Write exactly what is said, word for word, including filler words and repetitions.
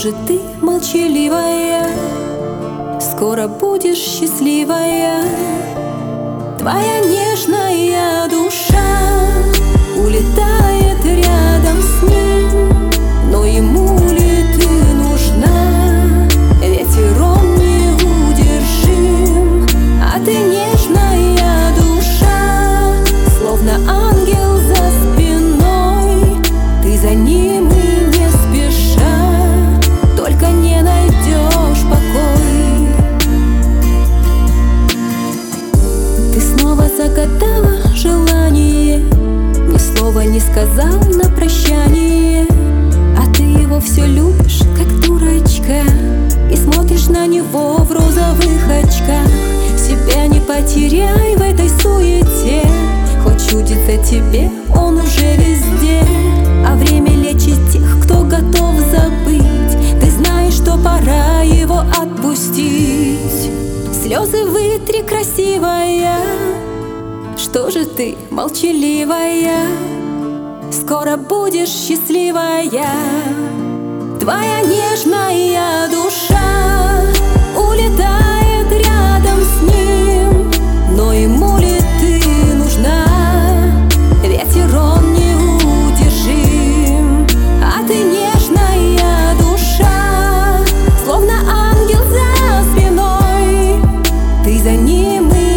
же ты молчаливая? Скоро будешь счастливая. Твоя нежная душа улетает рядом с ним, но ему ли ты нужна? Ветер он неудержим, а ты нежная душа, словно ангел за спиной. Ты за ним и не спеша, только не найдешь покой. Ты снова загадала желание, ни слова не сказал на прощание, а ты его все любишь, как дурачка, и смотришь на него в розовых очках. Себя не потеряй в этой суете, хоть чудится тебе, он уже везде. А время лечит тех, кто готов забыть. Ты знаешь, что пора его отпустить. Слезы вытри, красивая, что же ты молчаливая? Скоро будешь счастливая. Твоя нежная душа улетает рядом с ним, но ему ли ты нужна? Ветер он неудержим, а ты нежная душа, словно ангел за спиной. Ты за ним и